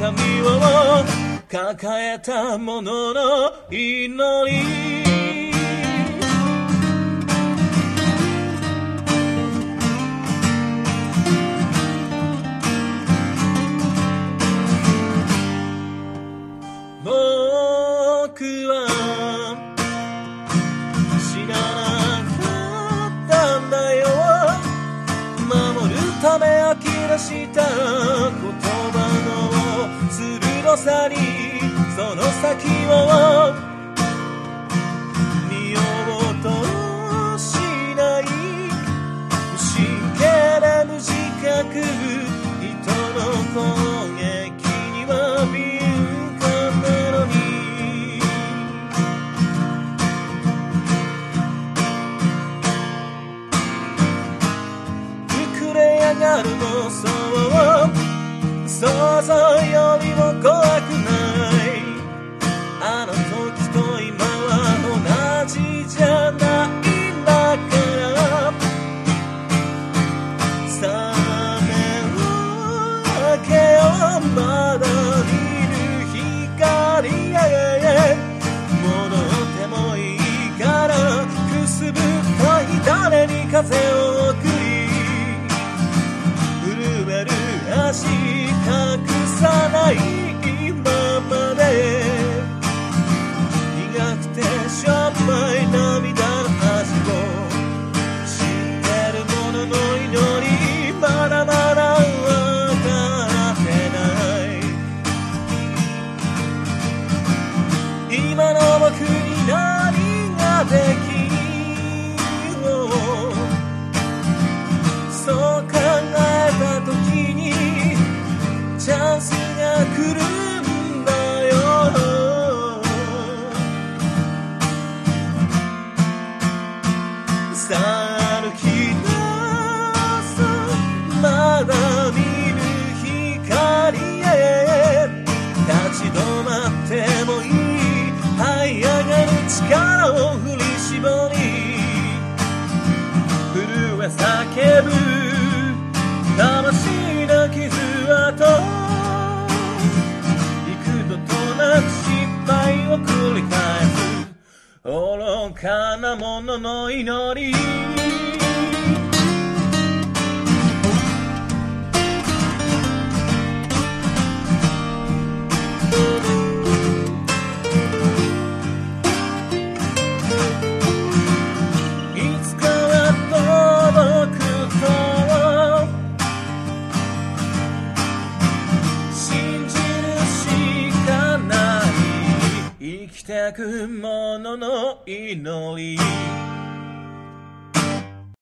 痛みを抱えたものの祈り。僕は知らなかったんだよ。守るため飽き出した言葉の鋭さにその先を見ようとしない。不真剣で無自覚、人の攻撃には敏感なのに。膨れ上がる妄想を想像よりも怖くない。あの時と今は同じじゃないんだから。さあ目を開けよう、まだ見る光へ。戻ってもいいからくすぶったい誰に風を送り、震える足隠さないままで、苦くてしょっぱい涙の味を知ってる者の祈り、まだまだ分かってない。今の僕に何ができるの、そう考えた時にチャンスが来るんだよ。さあ歩き出そう、まだ見ぬ光へ。立ち止まってもいい、這い上がる力を振り絞り、震え叫ぶ魂の傷跡、幾度となく失敗を繰り返す愚かな者の祈り。いつかは届くと信じるしかない、生きてく者の祈り。